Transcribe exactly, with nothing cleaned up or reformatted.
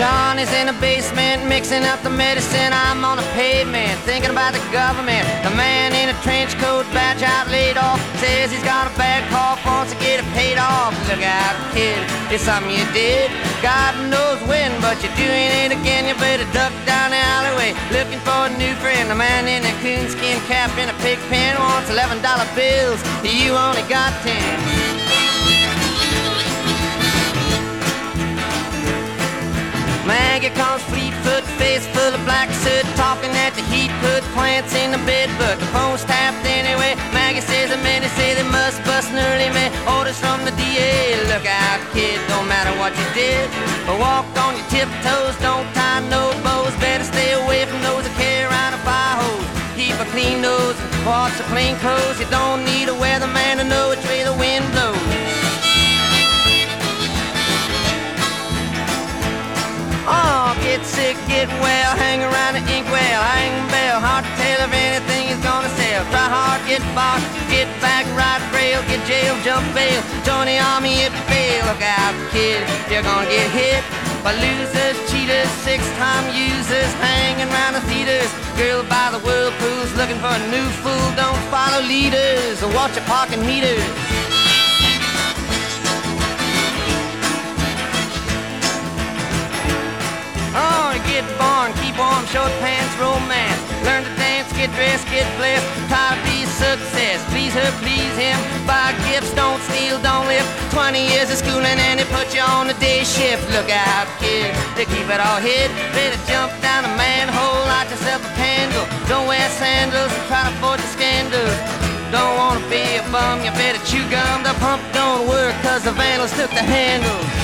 Johnny's in the basement mixing up the medicine. I'm on the pavement thinking about the government. The man in a trench coat, badge out, laid off, says he's got a bad cough, wants to get it paid off. Look out, kid, it's something you did. God knows when, but you're doing it again. You better duck down the alleyway looking for a new friend. The man in a coonskin cap in a pig pen wants eleven dollar bills. You only got ten. Maggie comes fleet-foot, face full of black soot, talking at the heat, put plants in the bed, but the phone's tapped anyway. Maggie says the men say they must bust an early man. Orders from the D A, look out kid, don't matter what you did, but walk on your tiptoes, don't tie no bows. Better stay away from those that carry around a fire hose. Keep a clean nose and wash your plain clothes. You don't need a weatherman to know which way the wind blows. Oh, get sick, get well, hang around the inkwell, hang bell, hard to tell if anything is gonna sell. Try hard, get bought, get back, ride rail, get jail, jump bail, join the army if you fail. Look out, kid, you're gonna get hit by losers, cheaters, six-time users, hanging around the theaters. Girl by the whirlpools, looking for a new fool. Don't follow leaders or watch your parking meters. Oh, get born, keep warm, short pants, romance. Learn to dance, get dressed, get blessed. Try to be success, please her, please him. Buy gifts, don't steal, don't live. Twenty years of schooling and they put you on the day shift. Look out, kid, they keep it all hid. Better jump down a manhole, light yourself a candle. Don't wear sandals and try to avoid the scandals. Don't wanna be a bum, you better chew gum. The pump don't work cause the vandals took the handle.